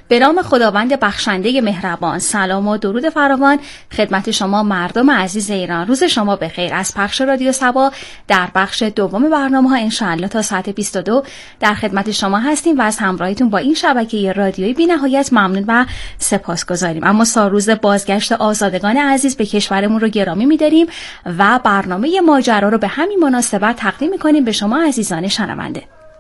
به نام خداوند بخشنده مهربان، سلام و درود فراوان خدمت شما مردم عزیز ایران. روز شما بخیر. از پخش رادیو صبا در بخش دوم برنامه‌ها انشاءالله تا ساعت 22 در خدمت شما هستیم و از همراهیتون با این شبکه رادیویی بی‌نهایت ممنون و سپاسگزاریم. اما روز بازگشت آزادگان عزیز به کشورمون رو گرامی می‌داریم و برنامه ماجرا رو به همین مناسبت تقدیم می‌کنیم به شما عزیزان شنونده.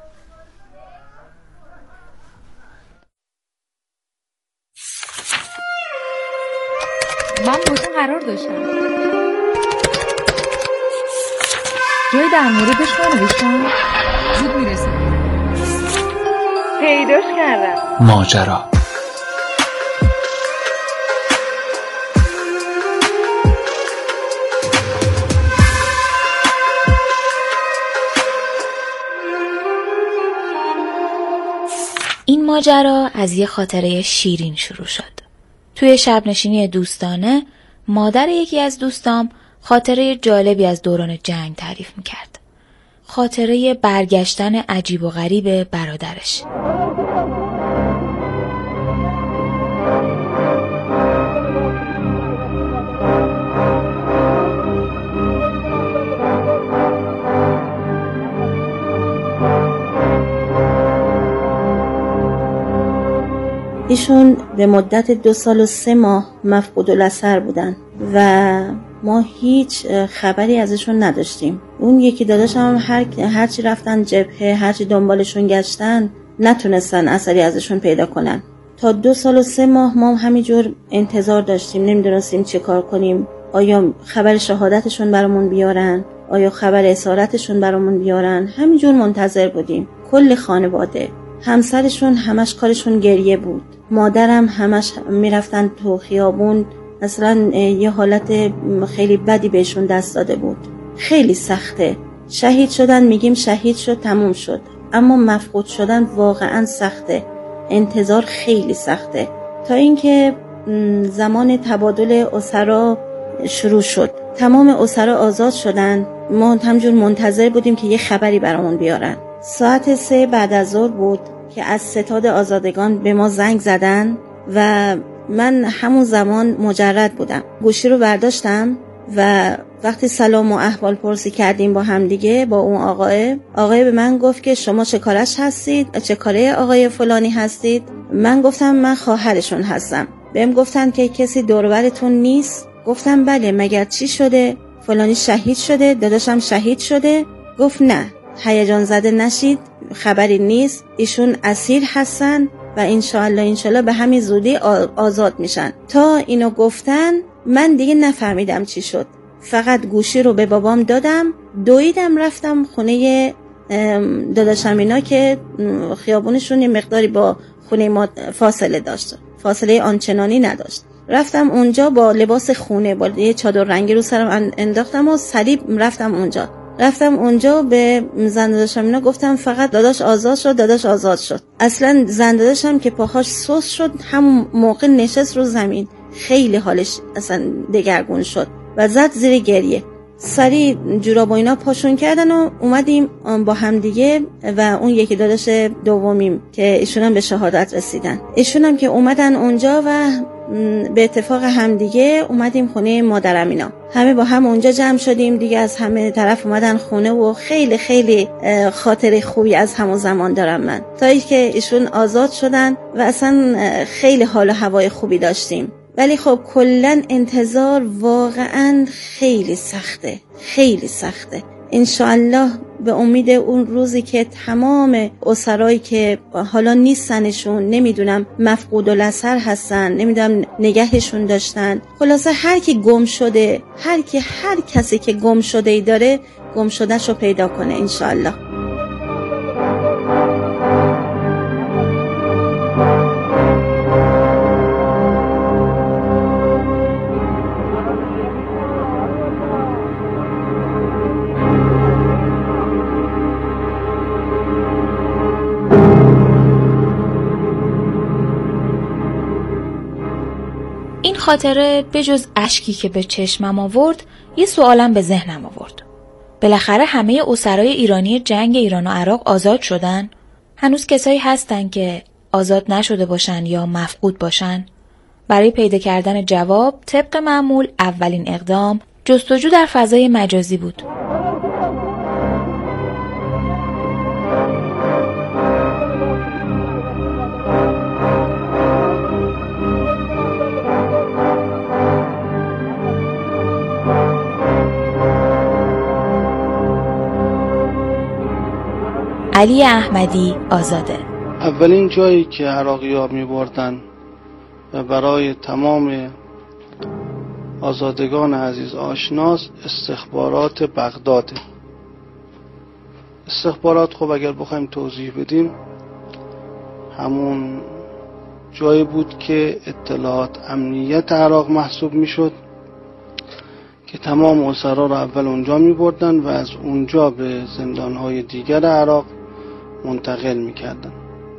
من باشون قرار داشتم جای در موردش ننوشتم، زود میرسیم. پیداش کردم. ماجرا. این ماجرا از یه خاطره شیرین شروع شد. توی شب نشینی دوستانه مادر یکی از دوستام خاطره جالبی از دوران جنگ تعریف میکرد. خاطره برگشتن عجیب و غریب برادرش. ایشون به مدت 2 سال و 3 ماه مفقود الاثر بودن و ما هیچ خبری ازشون نداشتیم. اون یکی داداشم هرچی رفتن جبهه، هرچی دنبالشون گشتن نتونستن اثری ازشون پیدا کنن. تا 2 سال و 3 ماه ما همینجور انتظار داشتیم، نمیدونستیم چه کار کنیم. آیا خبر شهادتشون برامون بیارن؟ آیا خبر اسارتشون برامون بیارن؟ همینجور منتظر بودیم. کل خانواده، همسرشون همش کارشون گریه بود. مادرم همش میرفتن تو خیابون، اصلا یه حالت خیلی بدی بهشون دست داده بود. خیلی سخته. شهید شدن میگیم شهید شد تموم شد، اما مفقود شدن واقعا سخته. انتظار خیلی سخته. تا اینکه زمان تبادل اسرا شروع شد، تمام اسرا آزاد شدن. ما همجور منتظر بودیم که یه خبری برامون بیارن. ساعت 3 بعد از ظهر بود که از ستاد آزادگان به ما زنگ زدن و من همون زمان مجرد بودم. گوشی رو برداشتم و وقتی سلام و احوال پرسی کردیم با هم دیگه با اون آقای به من گفت که شما چه کارش هستید؟ چه کاره آقای فلانی هستید؟ من گفتم من خواهرشون هستم. بهم گفتن که کسی دوربرتون نیست؟ گفتم بله. مگر چی شده؟ فلانی شهید شده، داداشم شهید شده. گفت نه، هیجان زده نشید، خبری نیست، ایشون اسیر هستن و انشالله به همین زودی آزاد میشن. تا اینو گفتن من دیگه نفهمیدم چی شد. فقط گوشی رو به بابام دادم، دویدم رفتم خونه داداشم اینا که خیابونشون یه مقداری با خونه ما فاصله داشت، فاصله آنچنانی نداشت. رفتم اونجا با لباس خونه، با یه چادر رنگی رو سرم انداختم و سریع رفتم اونجا به زن داداشم اینا گفتم فقط داداش آزاد شد. اصلا زن داداشم که پاهاش سوس شد همون موقع نشست رو زمین، خیلی حالش اصلا دگرگون شد و زد زیر گریه. سریع جوراب و اینا پاشون کردن و اومدیم با هم دیگه و اون یکی داداش دومیم که ایشون هم به شهادت رسیدن. ایشون هم که اومدن اونجا و به اتفاق هم دیگه اومدیم خونه مادرم اینا. همه با هم اونجا جمع شدیم دیگه، از همه طرف اومدن خونه و خیلی خیلی خاطره خوبی از همون زمان دارم من. تا اینکه ایشون آزاد شدن و اصلا خیلی حال و هوای خوبی داشتیم. ولی خب کلن انتظار واقعا خیلی سخته. انشاءالله به امید اون روزی که تمام اسرایی که حالا نیستنشون، نمیدونم مفقود الاثر هستن، نمیدونم نگهشون داشتن، خلاصه هر کی گم شده، هر کسی که گم شده ای داره گم شدهشو پیدا کنه انشاءالله. این خاطره به جز اشکی که به چشمم آورد یه سوالم به ذهنم آورد. بالاخره همه اسرای ایرانی جنگ ایران و عراق آزاد شدن؟ هنوز کسایی هستن که آزاد نشده باشن یا مفقود باشن؟ برای پیدا کردن جواب طبق معمول اولین اقدام جستجو در فضای مجازی بود. علی احمدی آزاده. اولین جایی که عراقی‌ها می‌بردن و برای تمام آزادگان عزیز آشناس استخبارات بغداد. استخبارات خب اگر بخوایم توضیح بدیم همون جایی بود که اطلاعات امنیت عراق محسوب میشد که تمام اسرا را اول اونجا می‌بردن و از اونجا به زندان‌های دیگر عراق منتقل می‌کردن.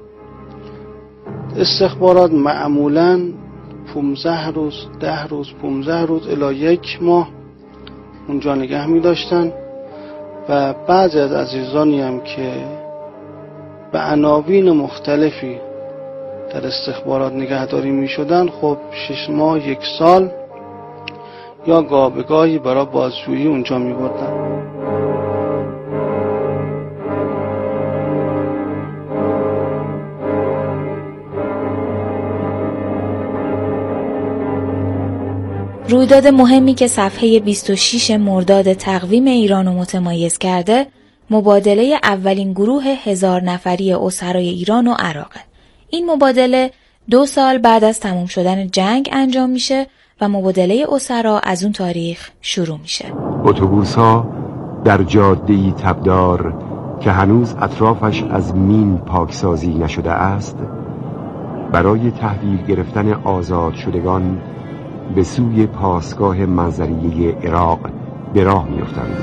استخبارات معمولاً 15 روز 10 روز 15 روز الی 1 ماه اونجا نگه می‌داشتن و بعضی از عزیزانی هم که به عناوین مختلفی در استخبارات نگهداری می‌شدن خب 6 ماه 1 سال یا گاه به گاهی برای بازجویی اونجا می‌بردن. رویداد مهمی که صفحه 26 مرداد تقویم ایران رو متمایز کرده، مبادله اولین گروه 1000 نفری اسرای ایران و عراقه. این مبادله 2 سال بعد از تموم شدن جنگ انجام میشه و مبادله اسرا از اون تاریخ شروع میشه. اتوبوس‌ها در جاده‌ای تبدار که هنوز اطرافش از مین پاکسازی نشده است، برای تحویل گرفتن آزاد شدگان به سوی پاسگاه منظریه عراق به راه می‌افتند.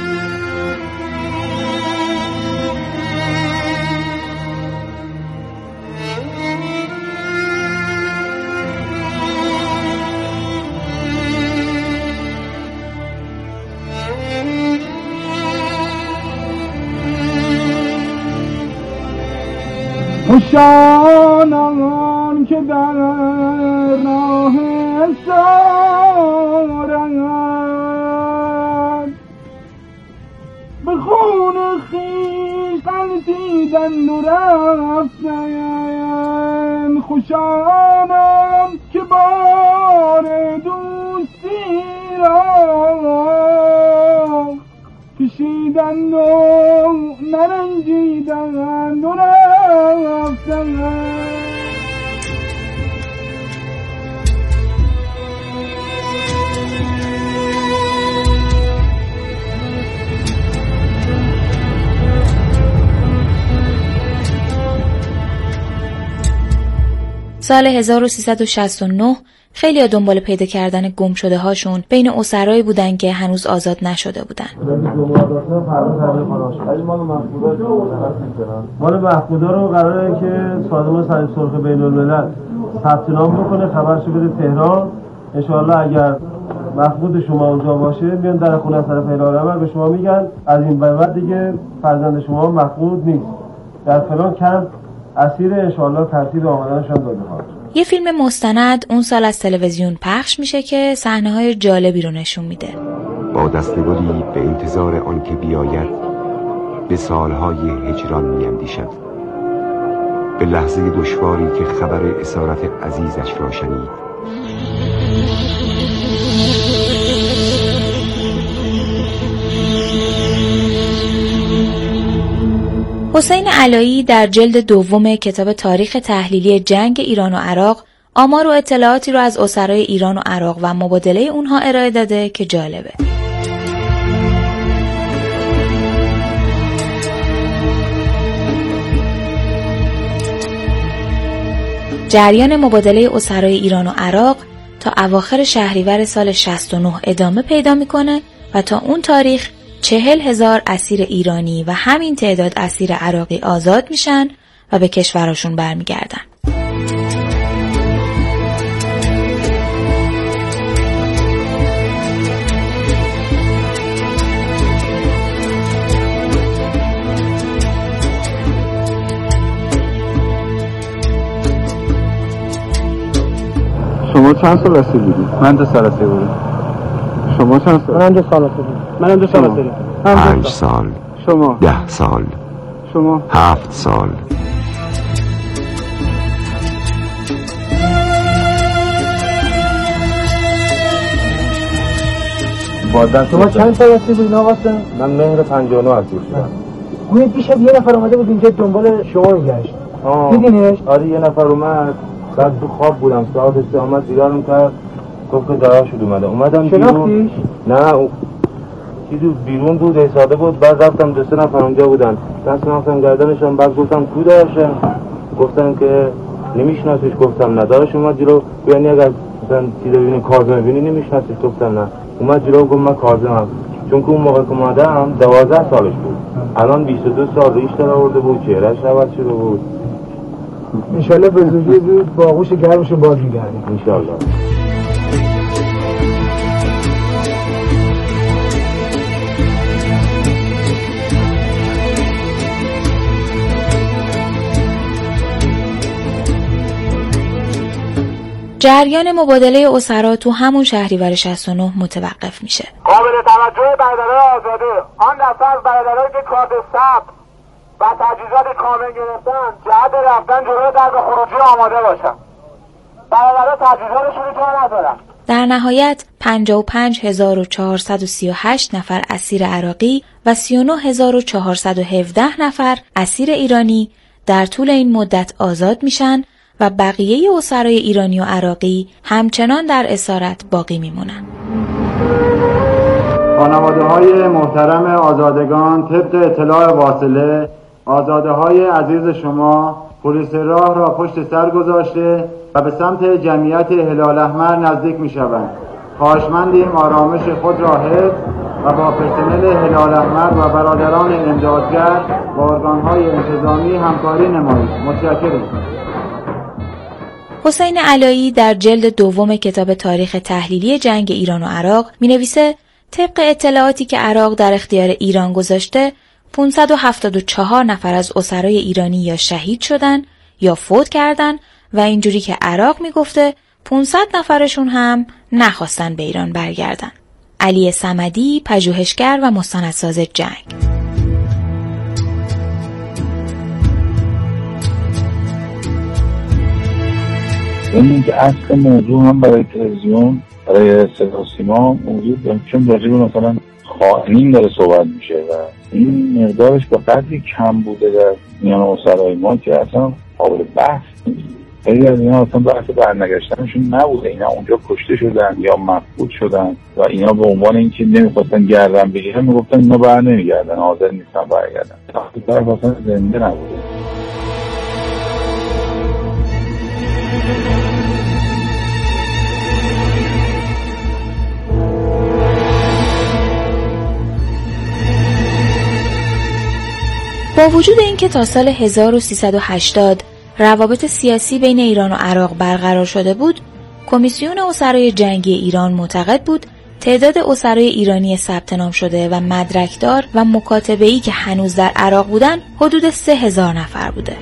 خوشانان که در راه سارند به خون خویش غلطیدند و رفتند. خوشانان که بار دوستی را کشیدند و نرنجیدند و رفتند. سال 1369 خیلی دنبال پیدا کردن گم شده هاشون بین اسرایی بودن که هنوز آزاد نشده بودن. مال مفقودا رو قراره که سازمان صلیب سرخ بین الملل ثبت نام بکنه، خبرش بده تهران. ان شاءالله اگر مفقود شما اونجا باشه میان در خونه از طرف هلال احمر به شما میگن از این به بعد دیگه فرزند شما مفقود نیست، در فلان کمپ اسیر ان شاءالله ترتیب آمدنشان داده خواهد. یه فیلم مستند اون سال از تلویزیون پخش میشه که صحنه‌های جالبی رو نشون میده. با دستگلی به انتظار آن که بیاید به سالهای هجران میاندیشد، به لحظه دشواری که خبر اسارت عزیزش را شنید. حسین علایی در جلد دوم کتاب تاریخ تحلیلی جنگ ایران و عراق آمار و اطلاعاتی رو از اسرای ایران و عراق و مبادله اونها ارائه داده که جالبه. جریان مبادله اسرای ایران و عراق تا اواخر شهریور سال 69 ادامه پیدا میکنه و تا اون تاریخ 40,000 اسیر ایرانی و همین تعداد اسیر عراقی آزاد میشن و به کشورشون برمیگردن. شما چند سال اسیر بودید؟ من 2 سال اسیر بودم. شما چند سال؟ منم 2 سال اسیر بودم. منم 2 سال اسیر بودم. 5 سال. شما 10 سال. شما 7 سال. شما چند سال اسیر بودین آقا حسین؟ من مهر 59 اسیر شدم. گویا دیشب یه نفر اومده بود اینجا دنبال شما میگشت. دیدینش؟ آره یه نفر اومد. بعد تو خواب بودم ساعت 3 اومد دیدارم کرد. گفت که دعوا شد اومدم شناختیش؟ نه چیزی بیرون بود ایستاده بود. بعد رفتم 2-3 نفر اونجا بودن. دست نفتم گردنشم. بعد گفتم کو داشتم. گفتن که نمیشناسیش. گفتم ندارش. اومد جلو یعنی اگر مثلا چیزا ببینی کارزم ببینی نمیشناسیش. گفتم نه. اومد جلو گفت من کارزمم. چون که اون موقع که اومدم 12 سالش بود. الان 22 سال ریش در آورده بود. چهرهش عوض شده بود. انشالله به زودی بود با آغوش گرمشون باز میگردیم انشالله. جریان مبادله اسرا تو همون شهریور 69 متوقف میشه. قابل توجه برادران آزاده، آن دسته از برادرایی که کارت ثبت و تجهیزات کامل گرفتن جهت رفتن جلوی درب خروجی آماده باشن. برادرها تجهیزاتشون رو ندارن. در نهایت 55438 نفر اسیر عراقی و 39417 نفر اسیر ایرانی در طول این مدت آزاد میشن و بقیه اسرای ایرانی و عراقی همچنان در اسارت باقی میمونن. خانواده‌های محترم آزادگان، طبق اطلاع واصله، آزاده‌های عزیز شما پلیس راه را پشت سر گذاشته و به سمت جمعیت هلال احمر نزدیک می‌شوند. خواهشمندیم آرامش خود را حفظ و با پرسنل هلال احمر و برادران امدادگر و ارگان‌های انتظامی همکاری نمایید. متشکرم. حسین علایی در جلد دوم کتاب تاریخ تحلیلی جنگ ایران و عراق می‌نویسه طبق اطلاعاتی که عراق در اختیار ایران گذاشته 574 نفر از اسرای ایرانی یا شهید شدن یا فوت کردن و اینجوری که عراق میگفته 500 نفرشون هم نخواستن به ایران برگردن. علی صمدی، پژوهشگر و مستندساز جنگ. این که اصل موضوع هم برای تلویزیون، برای صدا و سیما موضوع چون راجع به مثلا خائنین داره صحبت میشه و این مقدارش با قدری کم بوده در میان اسرای ما که اصلا قابل بحث نیست. خیلی از اینا اصلا بحث برنگشتنشون نبوده. اینا اونجا کشته شدن یا مفقود شدن و اینا به عنوان اینکه نمیخواستن گردن بگیرن میگفتن اینا بر نمیگردن، حاضر نیستن برگردن. طرف اصلا زنده نبوده. با وجود اینکه تا سال 1380 روابط سیاسی بین ایران و عراق برقرار شده بود، کمیسیون اسرای جنگی ایران معتقد بود تعداد اسرای ایرانی ثبت نام شده و مدرکدار و مکاتبه‌ای که هنوز در عراق بودن حدود 3000 نفر بوده.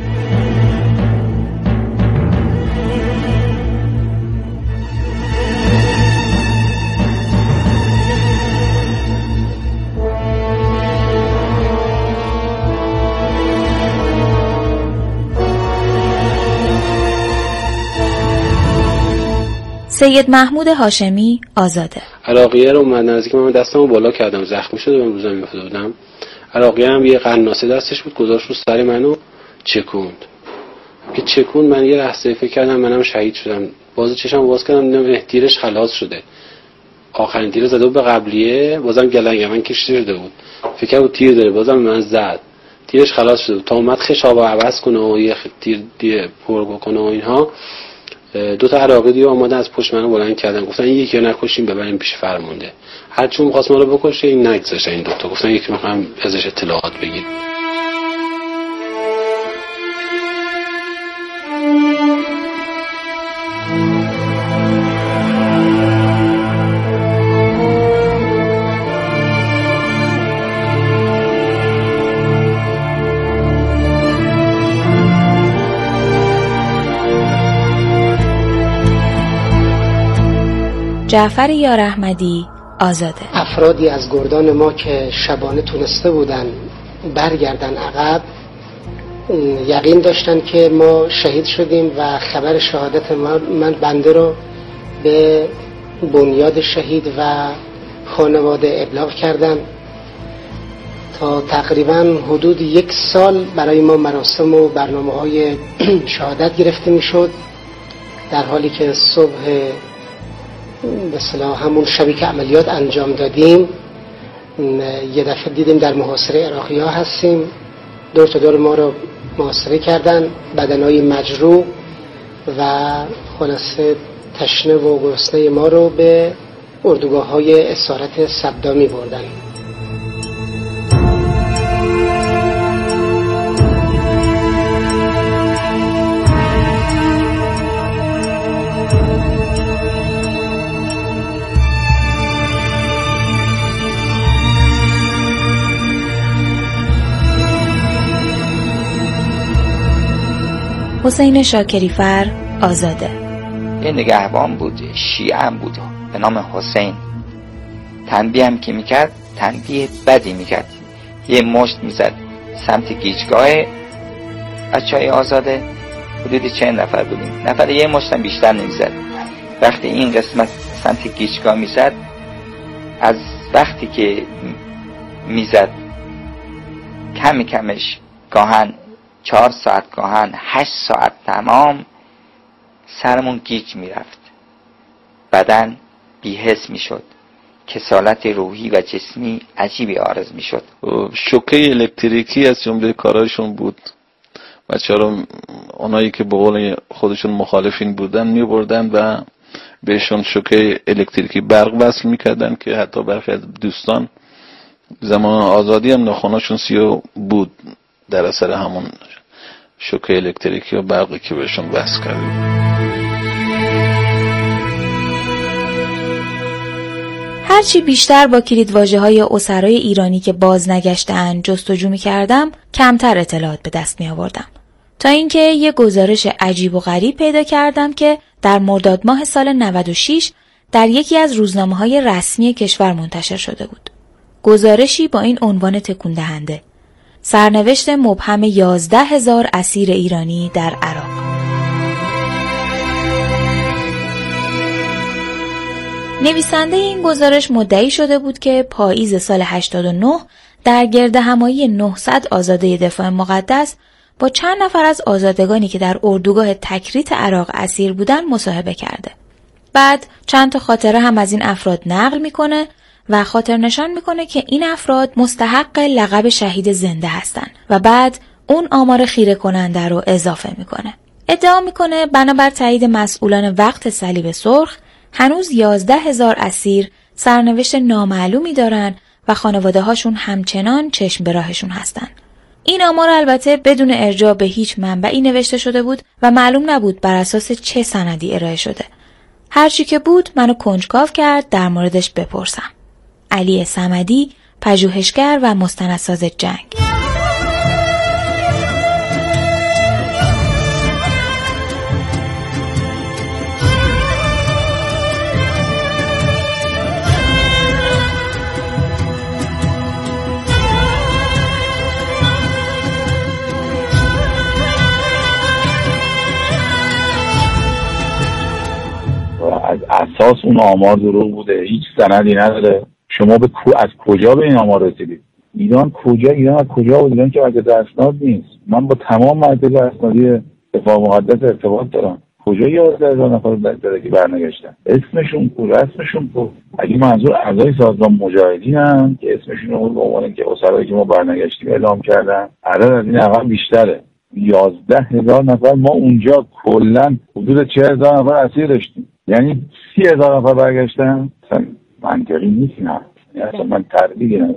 سید محمود هاشمی آزاده. عراقیه رو من نزدیک من دستمو بالا کردم، زخمی شده بودم، روزم میافتاده بودم. عراقیه هم یه قناصه دستش بود، گذاشت رو سر منو چکوند. که چکوند من یه لحظه فکر کردم منم شهید شدم. باز چشم باز کردم دیدم تیرش خلاص شده. آخرین تیر زده بود به قبلیه، بازم گلنگمن کشیده شده بود. فکر کردم تیر داره، بازم من زد. تیرش خلاص شده بود. تا اومد خشاب عوض کنه و یه تیر پر بکنه و اینها. دو تا عراقی دیگه آمدن از پشت منو بلند کردن، گفتن این یکی رو نکشیم ببریم پیش فرمانده. هر چون می‌خواست ما رو بکشه این نگذاشت. این دو تا گفتن یکی می‌خوام ازش اطلاعات بگیریم. جعفر یار احمدی آزاده. افرادی از گردان ما که شبانه تونسته بودن برگردن عقب، یقین داشتن که ما شهید شدیم و خبر شهادت من بنده رو به بنیاد شهید و خانواده ابلاغ کردن. تا تقریبا حدود 1 سال برای ما مراسم و برنامه‌های شهادت گرفته میشد، در حالی که صبح به اصطلاح همون شبی که عملیات انجام دادیم یه دفعه دیدیم در محاصره عراقی‌ها هستیم. دور تا دور ما رو محاصره کردن، بدنهای مجروح و خلاصه تشنه و گرسنه ما رو به اردوگاه‌های اسارت صدامی بردن. حسین شاکریفر آزاده. یه نگهبان بود، شیعه هم بود به نام حسین. تنبیه هم که میکرد تنبیه بدی میکرد، یه مشت میزد سمت گیجگاه بچهای آزاده. حدود چند نفر بودیم، نفر یه مشت هم بیشتر نمیزد. وقتی این قسمت سمت گیجگاه میزد، از وقتی که میزد کمی کمش گاهن 4 ساعت، گاهن 8 ساعت تمام سرمون گیج میرفت، بدن بی‌حس میشد، کسالت روحی و جسمی عجیبی عارض میشد. شوکه الکتریکی از جمله کارایشون بود. بچه‌ها رو اونایی که به قول خودشون مخالفین بودن میبردن و بهشون شوکه الکتریکی برق وصل میکردن که حتی برخی از دوستان زمان آزادی هم ناخناشون سیاه بود در اثر همون شوکه الکتریکی و برقی که بهشون وصل کردیم. هرچی بیشتر با کلیدواژه‌های اسرای ایرانی که باز نگشته‌اند جستجو می‌کردم، کمتر اطلاعات به دست می‌آوردم. تا اینکه یه گزارش عجیب و غریب پیدا کردم که در مرداد ماه سال 96 در یکی از روزنامه‌های رسمی کشور منتشر شده بود. گزارشی با این عنوان تکون دهنده: سرنوشت مبهم 11,000 اسیر ایرانی در عراق. نویسنده این گزارش مدعی شده بود که پاییز سال 89 در گردهمایی 900 آزاده دفاع مقدس با چند نفر از آزادگانی که در اردوگاه تکریت عراق اسیر بودن مصاحبه کرده. بعد چند تا خاطره هم از این افراد نقل میکنه و خاطر نشان میکنه که این افراد مستحق لقب شهید زنده هستن و بعد اون آمار خیره کننده رو اضافه میکنه. ادعا میکنه بنابر تایید مسئولان وقت صلیب سرخ هنوز 11,000 اسیر سرنوشت نامعلومی دارن و خانواده هاشون همچنان چشم به راهشون هستن. این آمار البته بدون ارجاع به هیچ منبعی نوشته شده بود و معلوم نبود بر اساس چه سندی ارائه شده. هرچی که بود منو کنجکاو کرد در موردش بپرسم. علی صمدی، پژوهشگر و مستندساز جنگ. از اساس اون آمار دروغ بوده، هیچ سندی نداره. شما از کجا به این آمار رسیدید؟ ایران از کجا بود؟ ایران که مرکز اسناد نیست. من با تمام مرکز اسنادی دفاع مقدس ارتباط دارم. کجا 11,000 نفر که برنگشتن؟ اسمشون کو، رسمشون کو؟ اگه منظور اعضای سازمان مجاهدینن که اسمشون رو به عنوان که اسرایی که ما برنگشتیم اعلام کردن، عدد از این رقم بیشتره. 11,000 نفر. ما اونجا کلا حدود 40,000 نفر اسیر داشتیم، یعنی 30,000 نفر برگشتن. اصلا منطقی نیست. نه اصلا من تردیدی ندارم.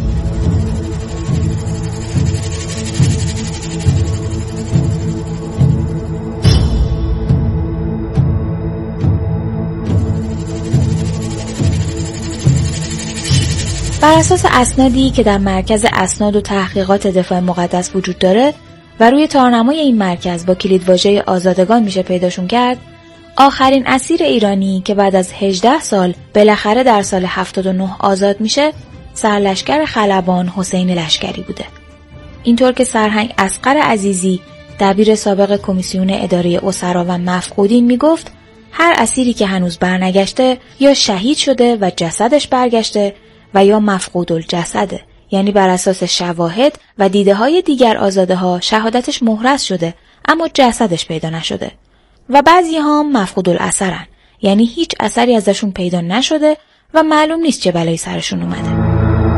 بر اساس اسنادی که در مرکز اسناد و تحقیقات دفاع مقدس وجود داره و روی تارنمای این مرکز با کلیدواژه آزادگان میشه پیداشون کرد، آخرین اسیر ایرانی که بعد از 18 سال بالاخره در سال 79 آزاد میشه، سرلشکر خلبان حسین لشکری بوده. اینطور که سرهنگ اصغر عزیزی، دبیر سابق کمیسیون اداره اسرا و مفقودین میگفت، هر اسیری که هنوز برنگشته یا شهید شده و جسدش برگشته و یا مفقود الجسده، یعنی بر اساس شواهد و دیده های دیگر آزاده ها شهادتش محرز شده اما جسدش پیدا نشده و بعضی ها مفقود الاثرن، یعنی هیچ اثری ازشون پیدا نشده و معلوم نیست چه بلایی سرشون اومده.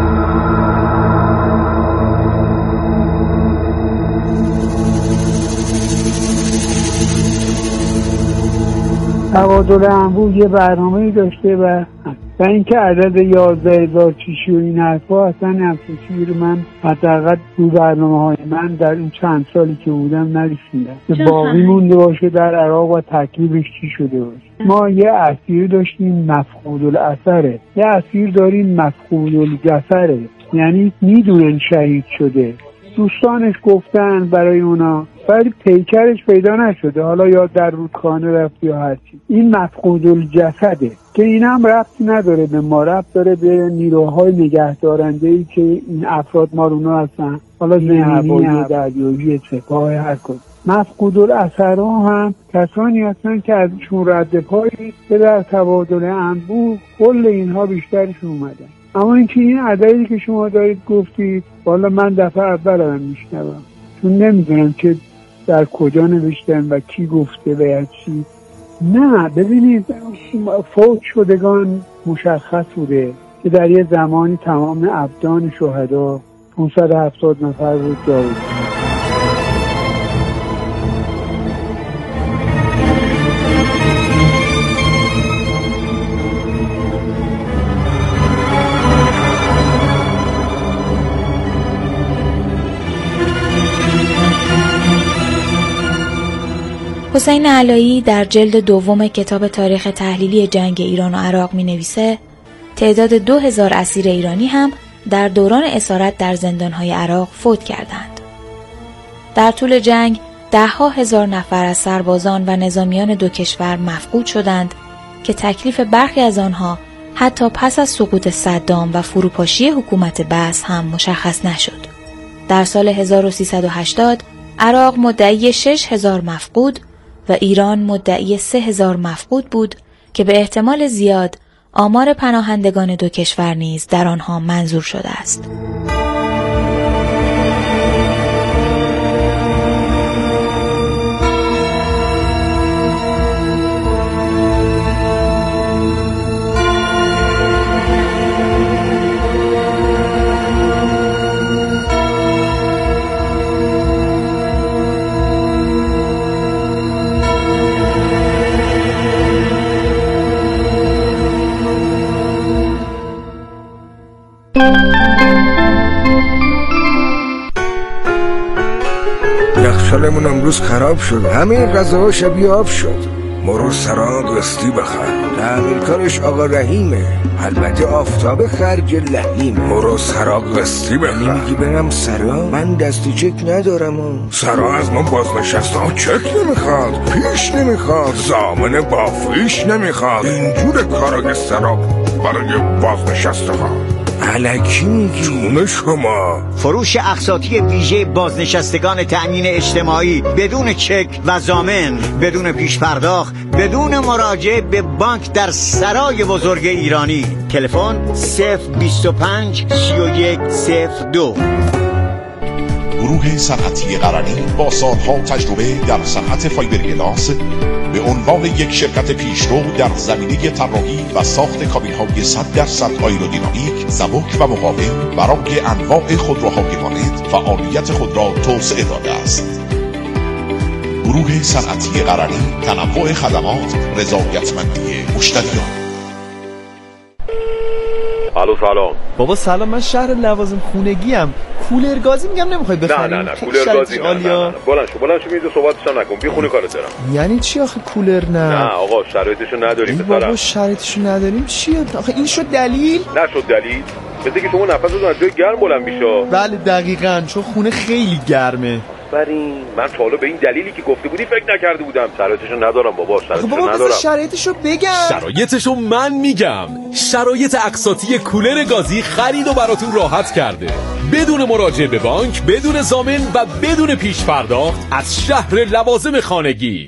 تبادل انبوه یه برنامه‌ای داشته و اینکه عدد 11,000 چیشی و این حرفا اصلا همچین چیزی رو من حداقل تو برنامه‌های من در این چند سالی که بودم نرسیدم که باقی مونده باشه در عراق و تکلیفش چی شده باشه. ما یه اسیر داشتیم مفقود الاثره، یه اسیر داریم مفقود الجسره، یعنی میدونن شهید شده، دوستانش گفتن برای اونا ولی پیکرش پیدا نشده، حالا یا در رودخانه رفت یا هرچی. این مفقود الجسده که این هم ربطی نداره به ما، ربط داره به نیروهای نگهدارنده‌ای که این افراد مارونا هستن، حالا زمینی دریایی سپاه هر کدوم. مفقود الاثرها هم کسانی هستن که ازشون رد پایی که در تبادل انبوه کل اینها بیشترش اومدن. اما اینکه این عددی که شما دارید گفتید، والا من دفعه اول هم میشنوم، چون نمیدونم که در کجا نوشتن و کی گفته و یا چی. نه ببینید، فوت شدگان مشخص بوده که در یه زمانی تمام ابدان شهدا 570 نفر بود داود. حسین علایی در جلد دوم کتاب تاریخ تحلیلی جنگ ایران و عراق می نویسه تعداد 2000 اسیر ایرانی هم در دوران اسارت در زندانهای عراق فوت کردند. در طول جنگ 10,000 نفر از سربازان و نظامیان دو کشور مفقود شدند که تکلیف برخی از آنها حتی پس از سقوط صدام و فروپاشی حکومت بعث هم مشخص نشد. در سال 1380 عراق مدعی 6,000 مفقود و ایران مدعی 3,000 مفقود بود که به احتمال زیاد آمار پناهندگان دو کشور نیز در آنها منظور شده است. یخچالمون امروز خراب شد، همه غذاها شبیه آب شد. مرو سراغ قسطی بخر، تعمیرکارش آقا رحیمه، البته آفتاب خرج لحیمه. مرو سراغ قسطی بخر. میگی برم سرا؟ من دستی چک ندارم. سرا از ما بازنشسته ها چک نمیخواد، پیش نمیخواد، ضامن بافیش نمیخواد. اینجور کارای سرا برای بازنشسته ها. الکی میگی؟ جون شما. فروش اقساطی ویژه بازنشستگان تأمین اجتماعی بدون چک و ضامن، بدون پیش پرداخت، بدون مراجعه به بانک در سرای بزرگ ایرانی. تلفن 025 31 02. گروه صنعتی قرنی با سالها تجربه در صنعت فایبرگلاس به عنوان یک شرکت پیشرو در زمینه طراحی و ساخت کابین‌های 100% آیرودینامیک، سبک و مقاوم برای انواع خودروهای وارد فعالیت خود را توسعه داده است. گروه صنعتی قرنی، تنوع خدمات، رضایتمندی مشتریان. الو سلام. بابا سلام، من شهر لوازم خونگی ام. کولر گازی میگم نمیخوای بخری؟ نه کولر گازی نه. بلند شو میذار صحبتش نکن، بی خونه کارت دارم. یعنی چی آخه کولر نه؟ نه آقا شرایطشو نداریم پسرم. بابا شرایطشو نداریم چیه؟ آخه این شد دلیل؟ نشد دلیل. مثل که شما نفستون از جای گرم بلند میشه. بله دقیقاً، چون خونه خیلی گرمه. آفرین، من تا حالا به این دلیلی که گفته بودی فکر نکرده بودم. شرایطشو ندارم بابا، شرایطشو ندارم. شرایطشو بگم. شرایطشو من میگم. شرایط اقساطی کولر گازی خرید و براتون راحت کرده، بدون مراجعه به بانک، بدون ضامن و بدون پیش پرداخت، از شهر لوازم خانگی.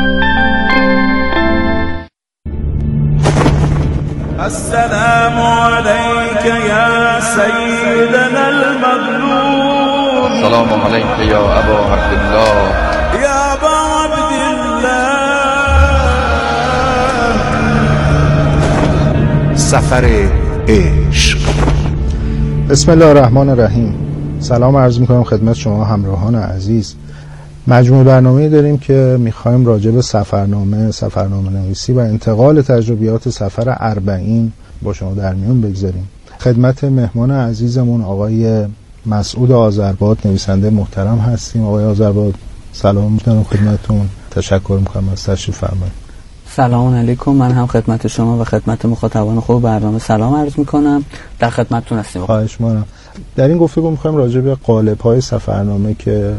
السلام علیک یا سیدنا المظلوم. سلام علیک یا ابا عبدالله. یا ابا عبدالله. سفر عشق. بسم الله الرحمن الرحیم. سلام عرض میکنم خدمت شما همراهان عزیز. مجموعه برنامه‌ای داریم که میخوایم راجع به سفرنامه نویسی و انتقال تجربیات سفر 40 با شما در میون بگذاریم. خدمت مهمان عزیزمون آقای مسعود آذرباد، نویسنده محترم هستیم. آقای آذرباد سلام می‌کنم خدمتتون. تشکر می‌کنم از تشریف فرمایید. سلام علیکم. من هم خدمت شما و خدمت مخاطبان خوب برنامه سلام عرض می‌کنم. در خدمتتون هستیم. خواهش می‌کنم. در این گفتگو می‌خوایم راجع به قالب‌های سفرنامه که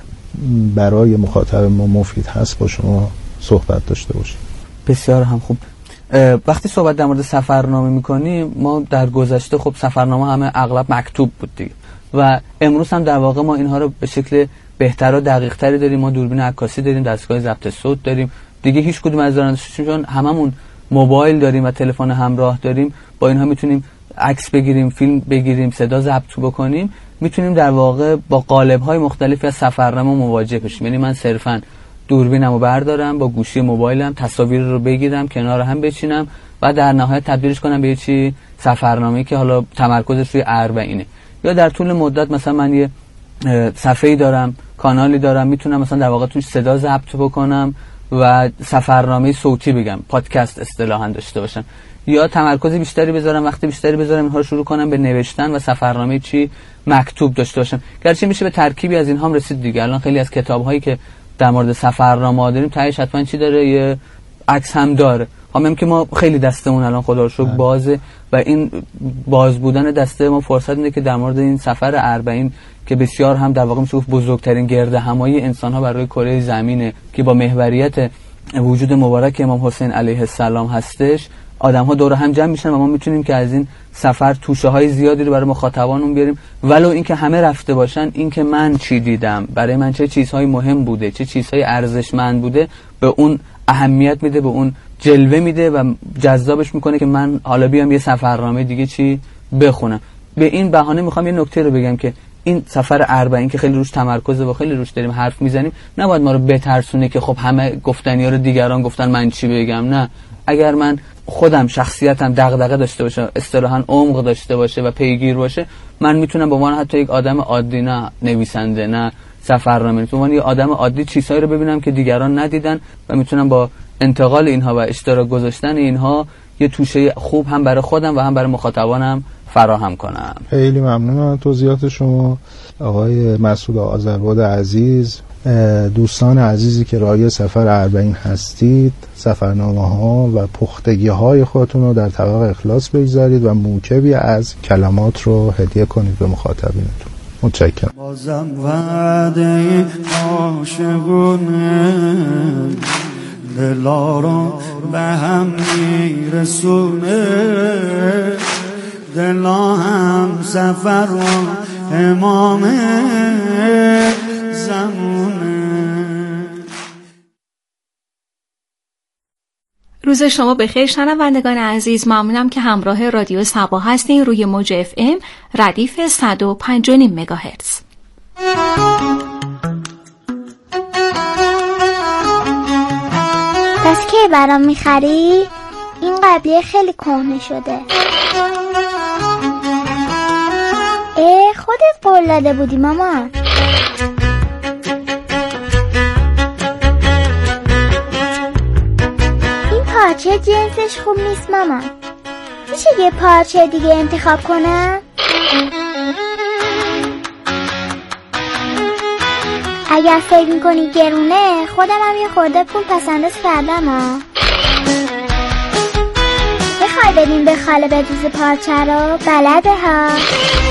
برای مخاطب ما مفید هست با شما صحبت داشته باشیم. بسیار هم خوب. وقتی صحبت در مورد سفرنامه میکنیم، ما در گذشته خب سفرنامه همه اغلب مکتوب بود دیگه و امروز هم در واقع ما اینها رو به شکل بهتر و دقیق تری داریم. ما دوربین عکاسی داریم، دستگاه ضبط صوت داریم دیگه. هیچ کدوم از چون هممون موبایل داریم و تلفن همراه داریم، با اینها میتونیم عکس بگیریم، فیلم بگیریم، صدا ضبط بکنیم. میتونیم در واقع با قالب‌های مختلفی از سفرنامه مواجه بشیم. یعنی من صرفاً دوربینمو بردارم، با گوشی موبایلم تصاویر رو بگیرم، کنار هم بچینم و در نهایت تبدیلش کنم به چی سفرنامه‌ای که حالا تمرکزش روی 40 یا در طول مدت مثلا من یه صفحه‌ای دارم، کانالی دارم، میتونم مثلا در واقع توش صدا ضبط بکنم و سفرنامه صوتی بگم، پادکست اصطلاحاً داشته باشم، یا تمرکز بیشتری بذارم، وقت بیشتری بذارم اینها رو شروع کنم به نوشتن و سفرنامه چی مکتوب داشته باشم. گرچه میشه به ترکیبی از اینها هم رسید دیگه. الان خیلی از کتاب‌هایی که در مورد سفرنامه داریم تهش حتما چی داره؟ یه عکس هم داره. همین که ما خیلی دستمون الان خدا رو شکر بازه و این باز بودن دسته ما فرصت میده که در مورد این سفر 40 که بسیار هم در واقع میشه گفت بزرگترین گردهمایی انسان‌ها بر روی کره زمینه که با محوریت وجود مبارک امام حسین علیه السلام هستش، آدم‌ها دور هم جمع میشن و ما میتونیم که از این سفر توشه‌های زیادی رو برای مخاطبانمون بیاریم، ولو اینکه همه رفته باشن، اینکه من چی دیدم، برای من چه چیزهای مهم بوده، چه چیزهای ارزشمند بوده، به اون اهمیت میده، به اون جلوه میده و جذابش میکنه که من حالا بیام یه سفرنامه دیگه چی بخونم. به این بهانه میخوام یه نکته رو بگم که این سفر 40 که خیلی روش تمرکزه و خیلی روش داریم حرف میزنیم، نباید ما رو بترسونه که خب همه گفتنی‌ها رو دیگران گفتن من چی بگم. نه، اگر من خودم شخصیتم دغدغه داشته باشه، اصطلاحاً عمق داشته باشه و پیگیر باشه، من میتونم به عنوان حتی یک آدم عادی، نه نویسنده نه سفرنامه، به عنوان یک آدم عادی چیزهایی رو ببینم که دیگران ندیدن و میتونم با انتقال اینها و اشتراک گذاشتن اینها یه توشه خوب هم برای خودم و هم برای مخاطبانم فراهم کنم. خیلی ممنونم از توضیحات شما آقای مسعود آذرباد عزیز. دوستان عزیزی که راهی سفر 40 هستید، سفرنامه‌ها و پختگی‌های خودتون رو در طبق اخلاص بگذارید و موکبی از کلمات رو هدیه کنید به مخاطبینتون. متشکرم. بازم وعده عاشقونه دلا رو به هم میرسونه، دلا هم سفر و امام زمونه. روز شما بخیر شنوندگان عزیز. ممنونم که همراه رادیو صبا هستین روی موج FM ردیف 105.5 مگاهرتز. پس که برام میخری؟ این قبلیه خیلی کهنه شده. خودت قول داده بودی مامان. این پارچه جنسش خوب نیست مامان. میشه یه پارچه دیگه انتخاب کنم؟ اگر فکر میکنی گرونه، خودم هم یه خورده پول پسنداز کردم ها. بخوای بدیم به خاله بدوز پارچه رو؟ بلده ها.